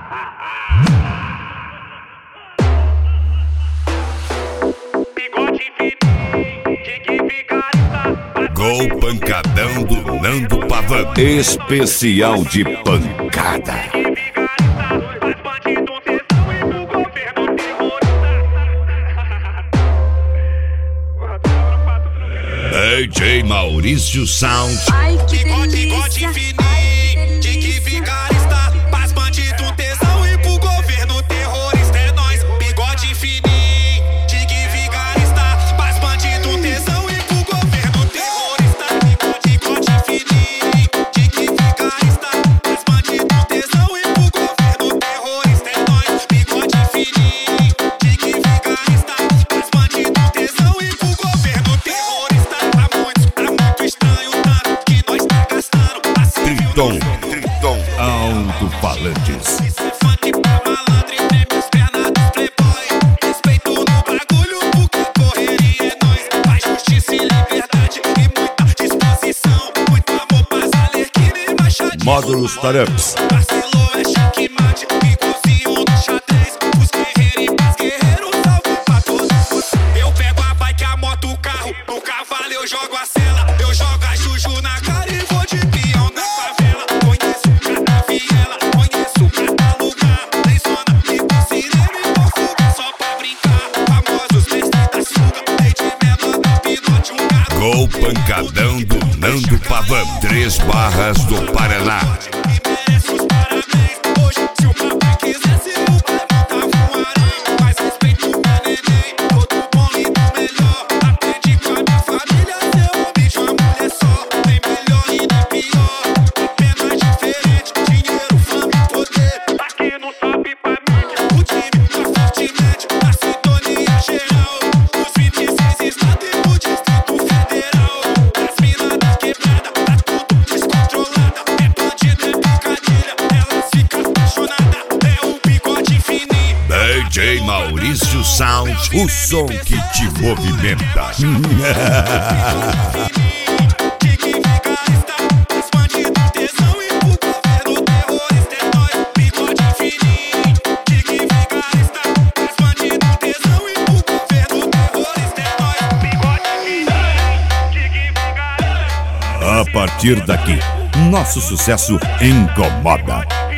Gol pancadão do Nando Pavan. Especial de pancada. DJ Maurício Sound. Ai, que delícia. Fininho, tique vigarista, pras bandido tesão e pro governo terrorista é nóis. Bigode fininho, tique vigarista, pras bandido tesão e pro governo terrorista. Bigode fininho, tique vigarista, pras bandido tesão e pro governo terrorista é nóis. Bigode fininho, tique vigarista, pras bandido tesão e pro governo terrorista. Tá muito estranho o tanto que nós tá gastando. Triton, alto-falantes. Isso é funk pra malandro e prêmios perna dos playboy. Respeito no bagulho porque correria é nóis. Faz justiça e liberdade e muita disposição. Muito amor pras Alerquina e Machadinho. Módulos Tarups. Vacilou é checkmate, igualzinho no xadrez. Os guerreiros e pras guerreiros, salve pra todos. Eu pego a bike, a moto, o carro. No cavalo eu jogo a cela. Eu jogo a juju na cara e vou de peão na favela. Conheço cada viela, conheço cada lugar. Tem zona, pico, cinema e vou fuga só pra brincar. Famosos mestres da fuga, desde menor da pinote, um gato. Gol pancadão do Nando Pavan. 3 Barras do Paraná. E merece os parabéns. Hoje, se o papai quisesse, o pai montava um harém. Mas respeito o meu neném, todo bom e do melhor. Aprendi com a minha família, ser um bicho, uma mulher só. Nem melhor e nem pior, apenas diferente. Dinheiro, fama e poder. Aqui não sobe pra mídia. O time tá fortemente na sintonia geral. Os 26 estados e do Distrito Federal. As minas da quebrada, tá tudo descontrolada. É bandido, é picadilha, elas ficam apaixonadas. É o bigode fininho. DJ Maurício Sound. O som que te movimenta. Tique vigarista, os bandido tesão e pro governo terrorista é nóis. Bigode fininho, tique vigarista, os bandido tesão e pro governo terrorista é nóis. Bigode fininho, tique vigarista. A partir daqui, nosso sucesso incomoda.